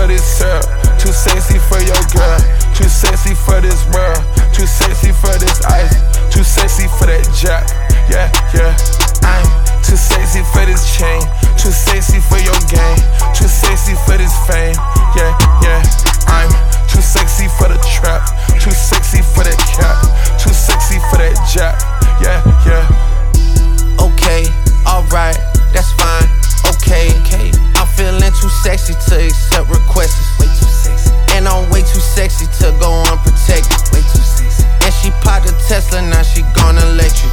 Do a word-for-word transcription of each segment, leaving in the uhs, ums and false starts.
this syrup, too sexy for your girl, too sexy for this world, too sexy for this ice, too sexy for that jack. Yeah, yeah. I'm too sexy for this chain, too sexy for your game, too sexy for this fame. Yeah, yeah. I'm too sexy for the trap, too sexy for that cap, too sexy for that jack. Yeah, yeah. Okay, alright, that's fine. Okay, okay. I'm feeling too sexy to accept requests. Way too sexy. And I'm way too sexy to go unprotected. Way too sexy. And she popped a Tesla, now she gonna let you.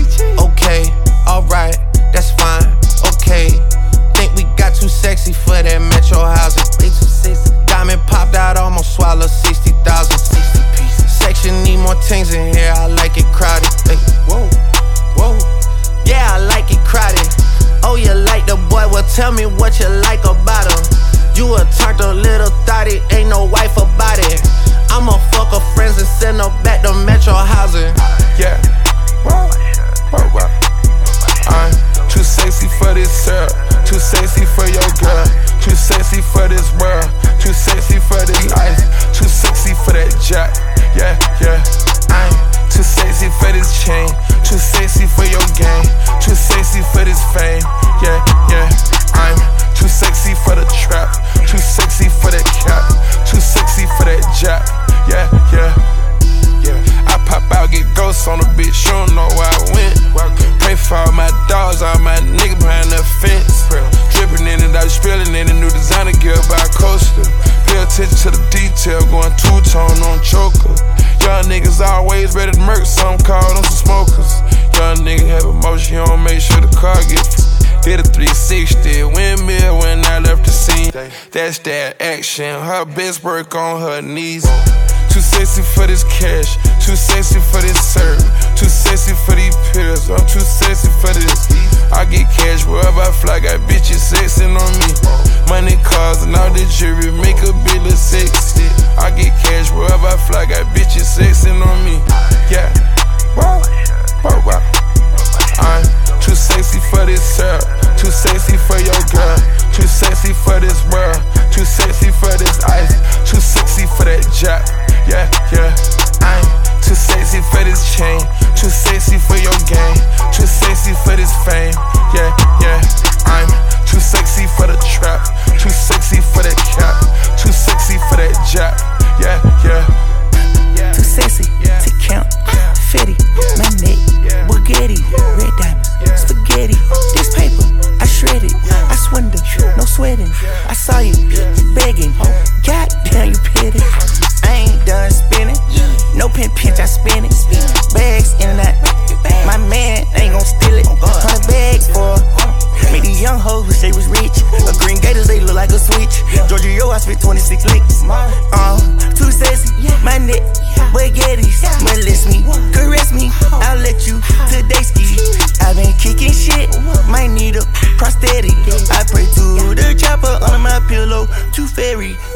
Okay, alright, that's fine. Okay. Think we got too sexy for that metro housing. Way too sexy. Diamond popped out, almost swallowed sixty thousand. sixty pieces. Section need more things in here, I like it crowded. Hey, whoa, whoa. Yeah, I like it crowded. Oh, you like the boy? Well, tell me what you like about him. You a turned a little thotty, ain't no wife about it. I'ma fuck her friends and send her back to metro housing. Yeah, whoa, whoa, whoa. I'm too sexy for this syrup, too sexy for your girl, too sexy for this world, too sexy for this ice, too sexy for that jack. Yeah, yeah. I'm too sexy for this chain, too sexy for your game, too sexy for this fame. Yeah, yeah. I'm too sexy for the trap, too sexy for that cap, too sexy for that jack. Yeah, yeah. Yeah. I pop out, get ghosts on the bitch, you don't know where I went. Pray for all my dogs, all my niggas behind the fence. Dripping in it, I was spilling in the new designer gear by Coaster. Pay attention to the detail, going two-tone on choker. Young niggas always ready to murk, some call them some smokers. Young nigga have emotion, he don't make sure the car gets. Hit a three sixty, windmill when I left the scene. That's that action, her best work on her knees. Too sexy for this cash, too sexy for this serve, too sexy for these pills, I'm too sexy for this. I get cash wherever I fly, got bitches sexing on me. Money, cars, and all the jewelry make a bit look sexy. I get cash wherever I fly, got bitches sexing on me. Yeah, wow, wow, wow. I'm too sexy for this syrup, too sexy for your girl, too sexy for this world, too sexy for this ice, too sexy for that jack. Yeah, yeah. I'm too sexy for this chain, too sexy for your game, too sexy for this fame. Yeah, yeah. I'm too sexy for the trap, too sexy for that cap, too sexy for that jack. Yeah, yeah. Too sexy to count, fetty, my neck, Bugatti, red diamonds, spaghetti. This paper, I shred it, I swindle, no sweating. I saw you begging, goddamn you petty. I ain't done spinning, no pin pinch, I spin it. Bags in and out, my man ain't gon' steal it. Hundred bags for made these young hoes wish they was rich. A green gators, they look like a switch. Georgia, yo, I spit twenty-six licks. Uh, too sexy, my neck, baguettes. Molest me, caress me, I'll let you today ski. I been kicking shit, might need a prosthetic. I pray to the chopper under my pillow, too fairy.